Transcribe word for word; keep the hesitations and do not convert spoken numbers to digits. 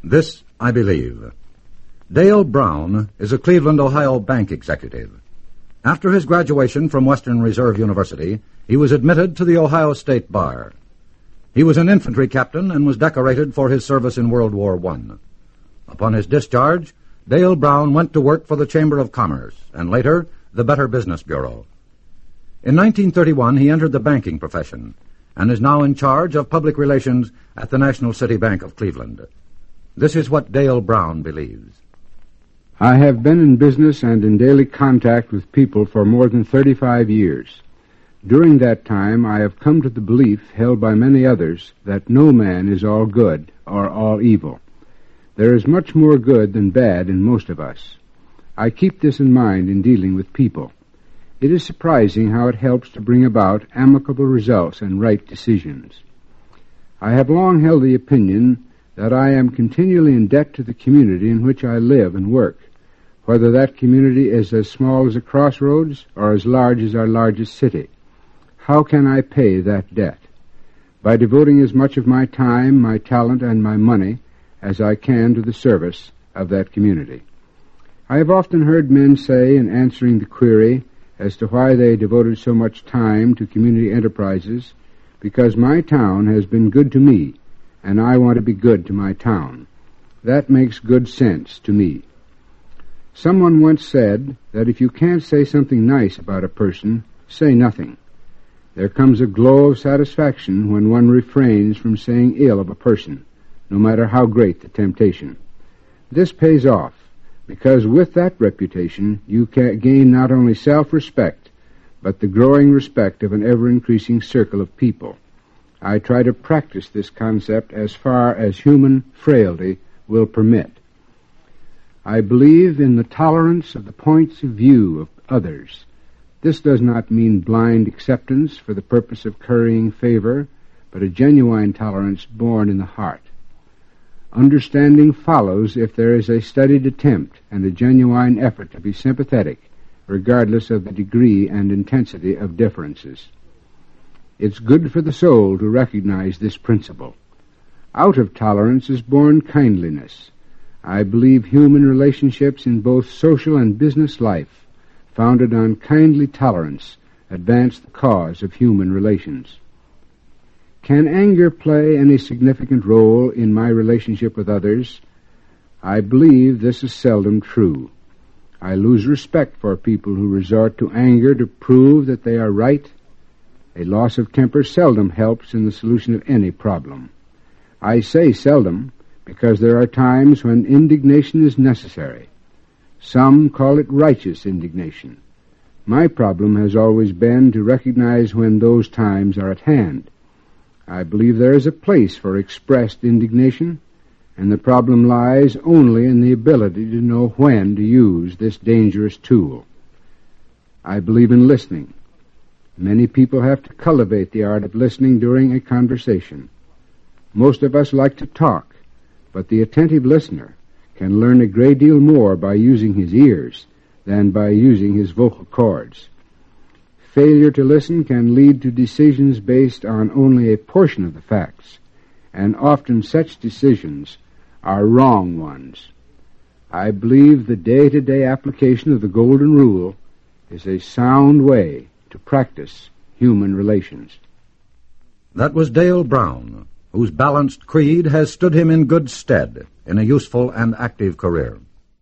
This I believe. Dale Brown is a Cleveland, Ohio bank executive. After his graduation from Western Reserve University, he was admitted to the Ohio State Bar. He was an infantry captain and was decorated for his service in World War One. Upon his discharge, Dale Brown went to work for the Chamber of Commerce and later the Better Business Bureau. In nineteen thirty-one, he entered the banking profession and is now in charge of public relations at the National City Bank of Cleveland. This is what Dale Brown believes. I have been in business and in daily contact with people for more than thirty-five years. During that time, I have come to the belief, held by many others, that no man is all good or all evil. There is much more good than bad in most of us. I keep this in mind in dealing with people. It is surprising how it helps to bring about amicable results and right decisions. I have long held the opinion that I am continually in debt to the community in which I live and work, whether that community is as small as a crossroads or as large as our largest city. How can I pay that debt? By devoting as much of my time, my talent, and my money as I can to the service of that community. I have often heard men say, in answering the query as to why they devoted so much time to community enterprises, because my town has been good to me, and I want to be good to my town. That makes good sense to me. Someone once said that if you can't say something nice about a person, say nothing. There comes a glow of satisfaction when one refrains from saying ill of a person, no matter how great the temptation. This pays off, because with that reputation you can gain not only self-respect, but the growing respect of an ever-increasing circle of people. I try to practice this concept as far as human frailty will permit. I believe in the tolerance of the points of view of others. This does not mean blind acceptance for the purpose of currying favor, but a genuine tolerance born in the heart. Understanding follows if there is a studied attempt and a genuine effort to be sympathetic, regardless of the degree and intensity of differences. It's good for the soul to recognize this principle. Out of tolerance is born kindliness. I believe human relationships in both social and business life, founded on kindly tolerance, advance the cause of human relations. Can anger play any significant role in my relationship with others? I believe this is seldom true. I lose respect for people who resort to anger to prove that they are right. A loss of temper seldom helps in the solution of any problem. I say seldom because there are times when indignation is necessary. Some call it righteous indignation. My problem has always been to recognize when those times are at hand. I believe there is a place for expressed indignation, and the problem lies only in the ability to know when to use this dangerous tool. I believe in listening. Many people have to cultivate the art of listening during a conversation. Most of us like to talk, but the attentive listener can learn a great deal more by using his ears than by using his vocal cords. Failure to listen can lead to decisions based on only a portion of the facts, and often such decisions are wrong ones. I believe the day-to-day application of the Golden Rule is a sound way to practice human relations. That was Dale Brown, whose balanced creed has stood him in good stead in a useful and active career.